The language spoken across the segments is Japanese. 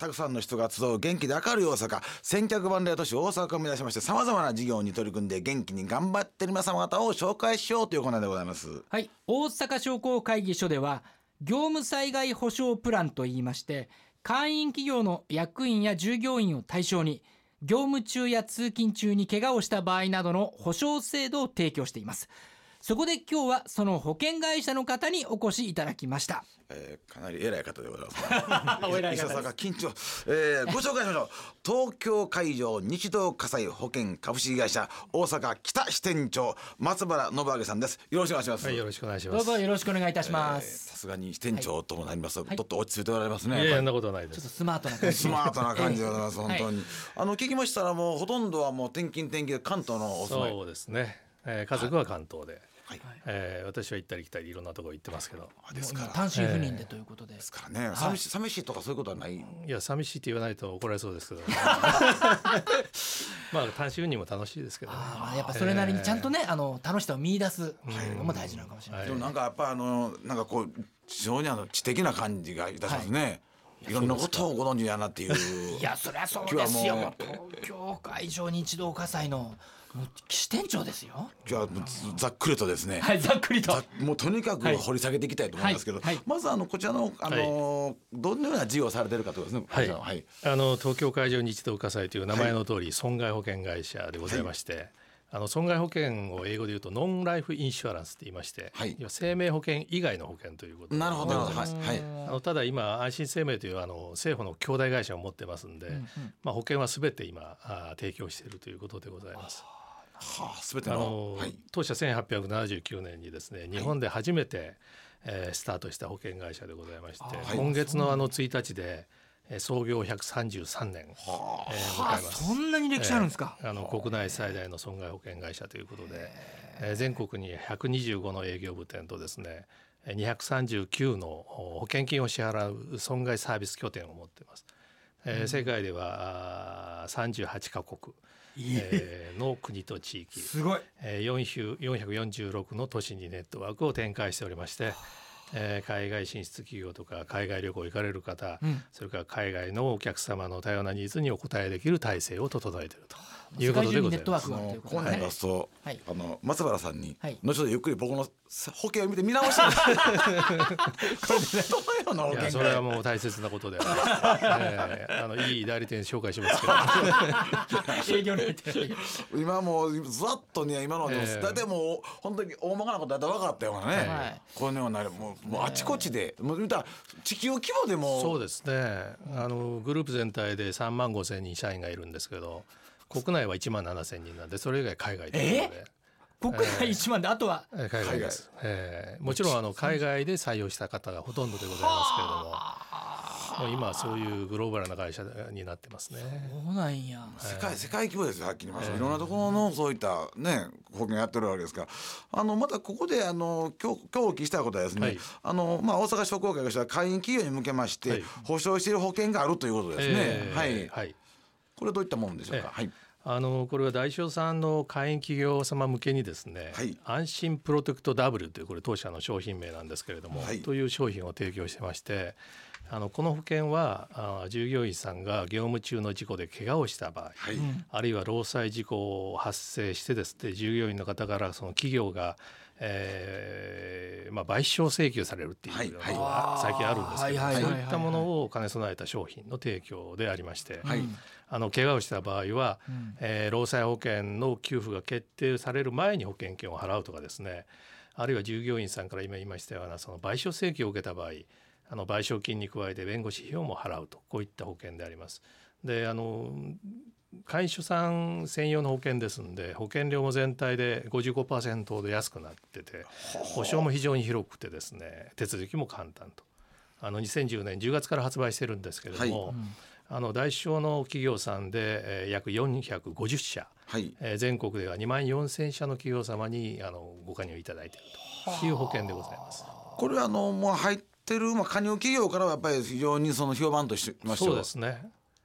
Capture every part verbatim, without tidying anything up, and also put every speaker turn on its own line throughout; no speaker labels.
たくさんの人が集う元気で明るい大阪、千客万来都市大阪を目指しまして、さまざまな事業に取り組んで元気に頑張っている皆様方を紹介しようというコーナーでございます。
はい、大阪商工会議所では業務災害保障プランといいまして、会員企業の役員や従業員を対象に業務中や通勤中に怪我をした場合などの保障制度を提供しています。そこで今日はその保険会社の方にお越しいただきました。
えー、かなり偉い方でございます、
ね、お偉い方です。
石田さんが緊張、えー、ご紹介しましょう。東京海上日動火災保険株式会社大阪北支店長、松原信明さんです。よろしくお願いします。
はい、よろしくお願いします。
どうぞよろしくお願いいたします。
さすがに支店長ともなりますと、はい、ちょっと落ち着いておられますね。
いや、そんなことはないです。
ちょっとスマートな感じ
スマートな感じでございます、えー、本当に、はい、あの聞きましたらもうほとんどはもう転勤転勤で関東のお住まい。
そうですね、えー、家族は関東で、はい、
はい、
えー、私は行ったり来たりいろんなところ行ってますけど、
ですから
単身赴任でということで、
えー、ですからね、寂し、寂しいとかそういうことはない。い
や、寂しいって言わないと怒られそうですけどまあ単身赴任も楽しいですけどね。
あ、やっぱそれなりにちゃんとね、えー、あの楽しさを見出すのも大事なのかもしれない、
はい、でもなんかやっぱあのなんかこう非常にあの知的な感じがいたしますね、はい、いろんなことをご存知やなっていう
いや、そりゃそうですよ。東京海上日動火災のもう支店長ですよ。
じゃあざっくりとですね、
はい、ざっくりと
もうとにかく掘り下げていきたいと思いますけど、はいはい、まずあのこちらの、あの、はい、どのような事業をされているかということですね。
はい、はい、あの東京海上日動火災という名前の通り、損害保険会社でございまして、はい、あの損害保険を英語で言うとノンライフインシュアランスって言いまして、はい、生命保険以外の保険ということで。
なるほど、はい、
あのただ今安心生命というあの政府の兄弟会社を持ってますんで、うんうん、まあ、保険はすべて今あ提供しているということでございます。
はあ、全ての、
あの、はい、当社せんはっぴゃくななじゅうきゅうねんにですね、日本で初めて、はい、えー、スタートした保険会社でございまして、はい、今月のあのついたちで創業ひゃくさんじゅうさんねん、
はあ、えー、迎えます。そんなに歴史あるんですか。
えー、あの国内最大の損害保険会社ということで、えー、全国にひゃくにじゅうごの営業部店とですねにひゃくさんじゅうきゅうの保険金を支払う損害サービス拠点を持っています。えーうん、世界ではさんじゅうはちカ国、えー、の国と地域、
すごい、
えー、よんひゃくよんじゅうろくの都市にネットワークを展開しておりまして、えー、海外進出企業とか海外旅行行かれる方、うん、それから海外のお客様の多様なニーズにお応えできる体制を整えているということでございます。
今年出すと、はい、あの松原さんに、はい、後ほどゆっくり僕の保険を見て見直してこれ、ね、いや、
それはもう大切なことで、えー、あのいい代理店紹介しますけど営業
今もうざっとね、今ので、えー、大体もう本当に大まかなことだったら分かったようなね、はい、このようなもう、もうあちこちで、えー、もう見た地球規模でも。
そうですね、あのグループ全体でさんまんごせんにん社員がいるんですけど、国内はいちまんななせんにんなんで、それ以外海外ということで、
国内いちまんで、あとは
海外です、えー、もちろんあの海外で採用した方がほとんどでございますけれども、もう今はそういうグローバルな会社になってますね。
そうなんや、
世界世界規模ですよ。はっきり言いました、えー、いろんなところのそういったね保険やってるわけですから、あのまたここであの今日今日お聞きしたことはですね、はい、あのまあ大阪商工会としては会員企業に向けまして、はい、保証している保険があるということですね、えー、はい、はい、これはどういったものでしょうか。えー、はい、
あのこれは大商さんの会員企業様向けにですね、はい、安心プロテクト W というこれ当社の商品名なんですけれども、はい、という商品を提供してまして、あのこの保険はあ従業員さんが業務中の事故で怪我をした場合、はい、あるいは労災事故を発生してですね、従業員の方からその企業が、えーまあ、賠償請求されるっていうのが最近あるんですけど、そういったものを兼ね備えた商品の提供でありまして、はい、あの怪我をした場合は、うんえー、労災保険の給付が決定される前に保険金を払うとかですね、あるいは従業員さんから今言いましたようなその賠償請求を受けた場合、あの賠償金に加えて弁護士費用も払うと、こういった保険であります。で、あの会社さん専用の保険ですので、保険料も全体で ごじゅうごパーセント ほど安くなってて、保証も非常に広くてですね、手続きも簡単と。あのにせんじゅうねんじゅうがつから発売してるんですけれども、はいうん、あの大小の企業さんで、えー、約よんひゃくごじゅっしゃ、はいえー、全国ではにまんよんせんしゃの企業様にあのご加入いただいているという保険でございます。
これはあのもう入ってる、まあ、加入企業からはやっぱり非常にその評判としてましては。
そうですね、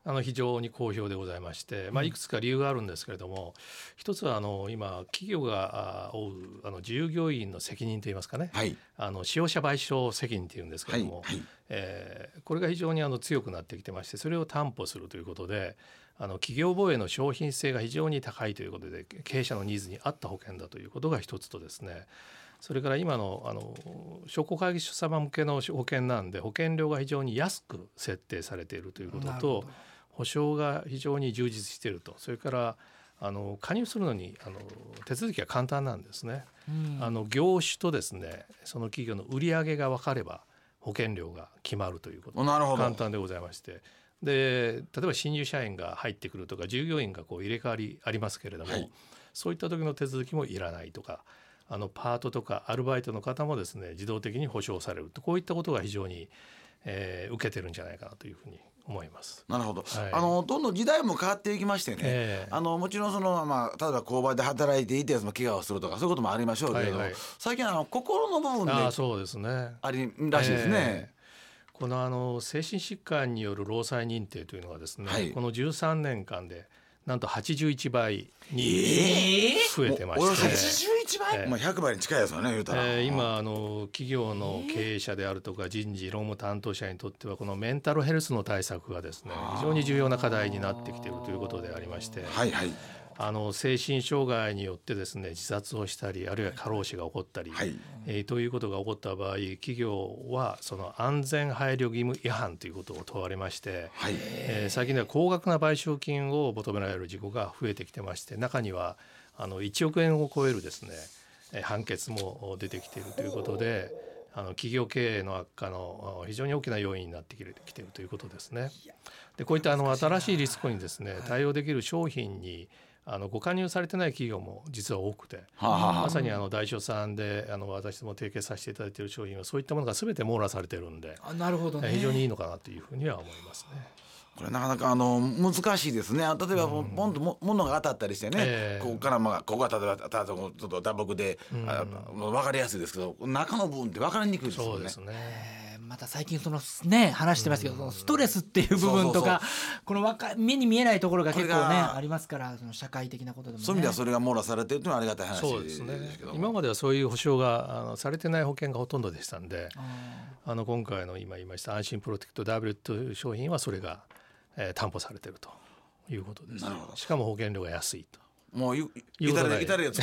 あの非常に好評でございまして、まあ、いくつか理由があるんですけれども、うん、一つはあの今企業が負うあの従業員の責任といいますかね、はい、あの使用者賠償責任というんですけれども、はいはい、えー、これが非常にあの強くなってきてまして、それを担保するということで、あの企業防衛の商品性が非常に高いということで、経営者のニーズに合った保険だということが一つとですね、それから今のあの商工会議所様向けの保険なんで、保険料が非常に安く設定されているということと、保証が非常に充実していると、それからあの加入するのにあの手続きが簡単なんですね、うん、あの業種とですね、その企業の売り上げが分かれば保険料が決まるということで簡単でございまして、で例えば新入社員が入ってくるとか、従業員がこう入れ替わりありますけれども、はい、そういった時の手続きもいらないとか、あのパートとかアルバイトの方もですね、自動的に保証されると、こういったことが非常に、えー、受けてるんじゃないかなというふうに思います。
なるほど、はい、あのどんどん時代も変わっていきましてね、えー、あのもちろんその、まあ、例えば工場で働いていてその怪我をするとかそういうこともありましょうけれども、はいはい、最近あの心の部分であ
そうですね、
ありらしいですね、
えー、このあの精神疾患による労災認定というのはですね、はい、このじゅうさんねんかんでなんとはちじゅういちばいに増えてまして、えー、およそはちじゅういちばい、えーまあ、ひゃくばいに近いですよね言うたら、えー、今あの企業の経営者であるとか人事労務担当者にとってはこのメンタルヘルスの対策がですね非常に重要な課題になってきているということでありまして、はいはい、あの精神障害によってですね自殺をしたりあるいは過労死が起こったり、はいえー、ということが起こった場合、企業はその安全配慮義務違反ということを問われまして、はいえー、最近では高額な賠償金を求められる事故が増えてきてまして、中にはあのいちおくえんを超えるですね判決も出てきているということで、あの企業経営の悪化の非常に大きな要因になってきているということですね。でこういったあの新しいリスクにですね対応できる商品にあのご加入されてない企業も実は多くて、はあはあ、まさにあの大所さんであの私も提携させていただいている商品はそういったものが全て網羅されているんで、
あなるほどね、
非常にいいのかなというふうには思いますね。
これなかなかあの難しいですね。例えばポンとも物が当たったりしてね、えー、ここからまあここが例えばただちょっと打撲で、うん、あ分かりやすいですけど中の部分って分かりにくいですよね。
そうですね。
また最近そのね話してますけど、そのストレスっていう部分とかこのわか目に見えないところが結構ねありますから、その社会的なことでもね、
そういう意味ではそれが網羅されてるというのはありがたい話ですけど。
そうですね。今まではそういう保証があのされてない保険がほとんどでしたんで、あの今回の今言いました安心プロテクト ダブリュー という商品はそれが、えー、担保されているということです。なるほど。しかも保険料が安いと。
もういたれいたれやつ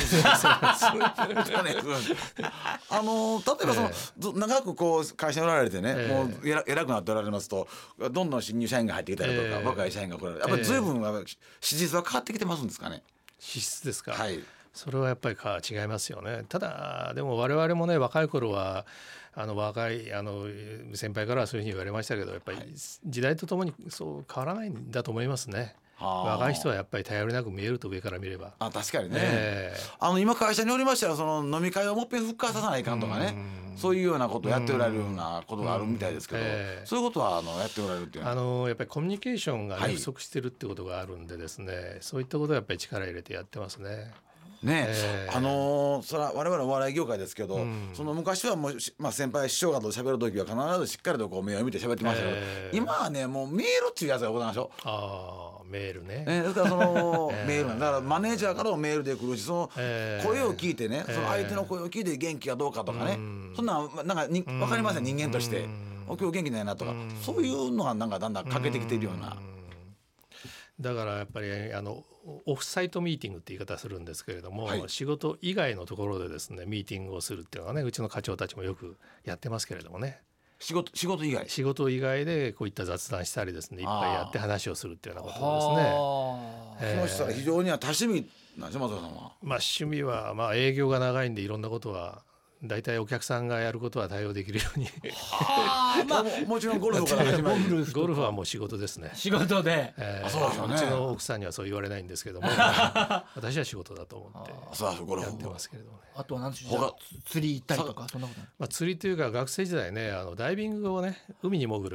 あの例えばその、えー、長くこう会社におられてね、えー、もう偉くなっておられますとどんどん新入社員が入ってきたりとか、えー、若い社員が来られるやっぱり随分、えー、資質は変わってきてますんですかね。
資質ですか、
はい、
それはやっぱりか違いますよね。ただでも我々もね若い頃はあの若いあの先輩からはそういうふうに言われましたけど、やっぱり時代とともにそう変わらないんだと思いますね。若い人はやっぱり頼りなく見えると上から見れば。
あ確かにね、えー、あの今会社におりましたらその飲み会をもっぺん復活させないかんとかね、そういうようなことをやっておられるようなことがあるみたいですけど、えー、そういうことはあのやっておられるっていうのは
あのやっぱりコミュニケーションが、ねはい、不足してるってことがあるんでですね、そういったことはやっぱり力入れてやってますね。
ねえー、あのー、それは我々お笑い業界ですけど、うん、その昔はもう、まあ、先輩師匠方と喋る時は必ずしっかりとこう目を見て喋ってましたけど、えー、今はねもうメールっていうやつがございましょ。
あメールね、
えー、だからそのえー、メールなんだからマネージャーからもメールで来るし、その声を聞いてね、えー、その相手の声を聞いて元気かどうかとかね、えー、そんななんかに分かりません、人間として今日元気ないなとか、そういうのがなんかだんだん欠けてきているような。
だからやっぱりあのオフサイトミーティングって言い方するんですけれども、はい、仕事以外のところでですねミーティングをするっていうのはね、うちの課長たちもよくやってますけれどもね。
仕事、仕事以外
仕事以外でこういった雑談したりですね、いっぱいやって話をするっていうようなことですね。
その人は非常には多趣味なんですよ、松田さんは。
まあ趣味はまあ営業が長いんでいろんなことは大体お客さんがやることは対応できるように
はあ、まあ、も, もちろんゴルフから始まる
ゴルフはもう仕事ですね。
仕事で、
えー、そうですよね。うちの奥さんにはそう言われないんですけども私は仕事だと思ってやってますけれどもね。
あとは何でしょう、釣り行ったりとかそんなことない、
まあ、釣りというか学生時代ねあのダイビングをね海に潜る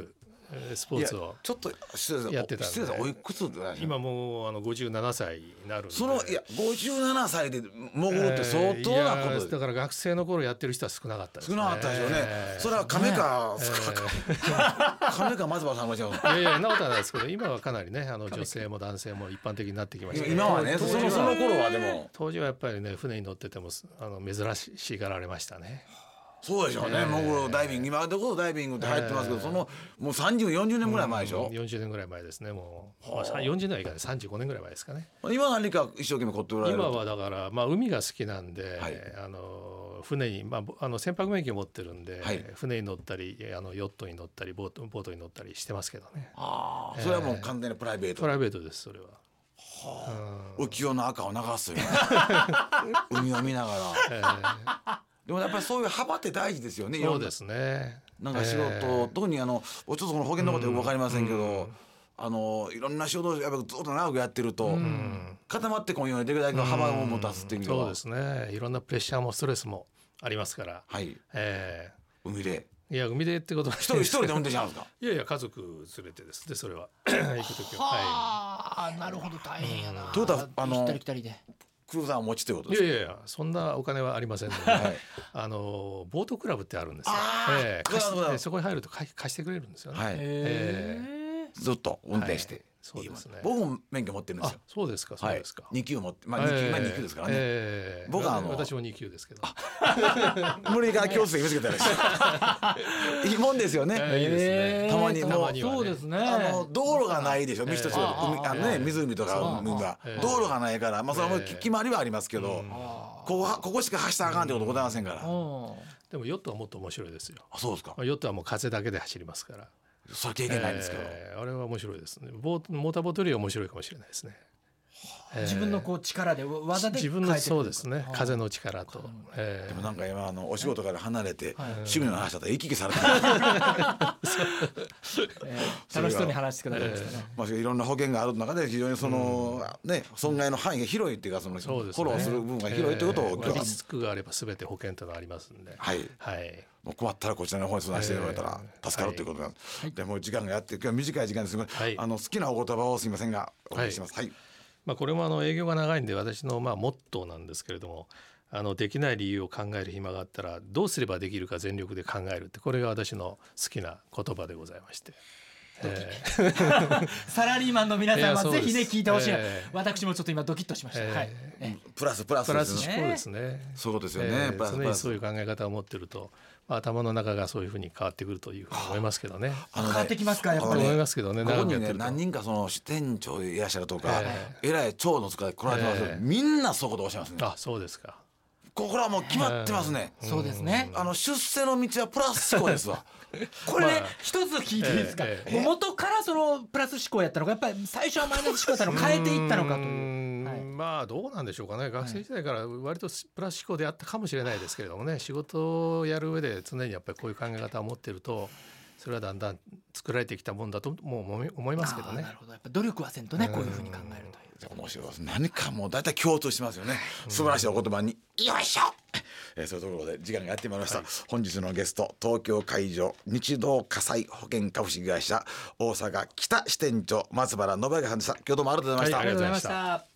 スポーツを
ちょっと
やってたんで、
おいくつで
今もうあのごじゅうななさいになるんで、
そのいやごじゅうななさいで潜るって相当なことで、
だから学生の頃やってる人は少なかったですね。
少なかったですよね。それは亀か、亀か松原さんが違う。
いやいや、なことはないですけど、今はかなりね、あの女性も男性も一般的になってきました、ね。
今はね、そのその頃はでも
当時はやっぱりね、船に乗っててもあの珍しがられましたね。
そうでしょうね、潜るダイビング、今でこそダイビングって入ってますけど、そのもうさんじゅう、よんじゅうねんぐらい前でしょ。
よんじゅうねんぐらい前ですね。もう、まあ、よんじゅうねんはいかない、さんじゅうごねんぐらい前ですかね。
今何か一生懸命凝っておられる。
今はだから、まあ、海が好きなんで、はい、あの船に、まあ、あの船舶免許持ってるんで、はい、船に乗ったりあのヨットに乗ったりボート、ボートに乗ったりしてますけどね。
あ、えー、それはもう完全にプライベート。
プライベートです、それは。
はあ、うん、浮世の赤を流すよ、ね、海を見ながら、えーでもやっぱりそういう幅って大事ですよね。
そうですね。
なんか仕事、えー、特にあのちょっとその保険のことよく分かりませんけど、うん、あのいろんな仕事をやっぱずっと長くやってると、うん、固まってこんようにできるだけ幅を持たすっていう意味では、
うん、そうですね。いろんなプレッシャーもストレスもありますから、
はい、
え
ー、海で
いや海でってことは
一人一人で運転しちゃうんですか。
いやいや、家族連れてですね、それは行くときは。
はあ、なるほど、大変やな。
ということはあの
来たり来たりで
クルーザーを持ちということですか。
いやいやいや、そんなお金はありませんので、はい、あのボートクラブってあるんですよ。えー、貸してそこに入ると貸してくれるんですよね。はい、え
ー、ずっと運転して、はい、
そうですね。
僕も免許持ってるんですよ。
そうですか、そうですか。
はい、に級持って、まあに級、えー、まあに級ですからね。えー、僕はあの
私もに級ですけど。
無理から教室で見つけたらいいもんですよね。
えー、いいですね。
たまにもう、
ね、そうですね。
あの道路がないでしょ。道と違って、あのね、湖とか海が道路がないから、まあそれも決まりはありますけど、ここここしか走ったらあかんってことございませんから。で
もヨットはもっと面白いですよ。
あ、そうですか。
ヨットはもう風だけで走りますから。
それ経験ないんですけど、
えー、あれは面白いですね。ボーモーターボートより面白いかもしれないですね。
自分のこう力で技で
自分のそうですね、風の力と、
えー、でもなんか今あのお仕事から離れて、はい、趣味の話だったら行き来されて
えー、楽しそうに話してくださいましたね。
まあ、いろんな保険がある中で非常にその、うん、ね、損害の範囲が広いっていうか、そのフォローする部分が広いということを、え
ー、リスクがあれば全て保険というのがありますんで、
はい、はい、もう困ったらこちらの方に相談してもらえたら助かるということなんです、はい、でもう時間がやって今日は短い時間ですが、はい、あの好きなお言葉をすみませんがお願いします。はい、はい、
まあ、これもあの営業が長いんで私のまあモットーなんですけれども、あのできない理由を考える暇があったらどうすればできるか全力で考えるって、これが私の好きな言葉でございまして、え
ー、サラリーマンの皆さんはぜひね聞いてほしい、えー、私もちょっと今ドキッとしました、えーはい、
プラスプラス
プラス思考ですね。
そういうことですよね、
えー、常にそういう考え方を持ってると、まあ、頭の中がそういうふうに変わってくるというふうに思いますけどね。
あのね変わってきますかやっぱり、
ね、思いますけどね。
ここにね何人かその支店長いらっしゃるとか、えー、偉い長の使い来られてますけど、えー、みんなそういうことをおっしゃいますね。
あ、そうですか。
ここらはもう決まってますね、
えー、そうですね。
あの出世の道はプラス思考ですわ
これね、まあ、一つ聞いていいですか、えーえー、元からそのプラス思考やったのか、やっぱり最初はマイナス思考やったのを変えていったのかという、はい、ま
あどうなんでしょうかね。学生時代から割とプラス思考であったかもしれないですけれどもね、仕事をやる上で常にやっぱりこういう考え方を持っていると、それはだんだん作られてきたもんだともう思いますけどね。
なるほど、やっぱ努力はせんとね、こういうふうに考えるという。
面白いです。何かもう大体共通してますよね。素晴らしいお言葉によいしょ、えー、そういうところで時間がやってまいりました、はい、本日のゲスト、東京海上日動火災保険株式会社大阪北支店長松原信明さんでした。今日どうもありがとうございました。
はい、ありがとうございました。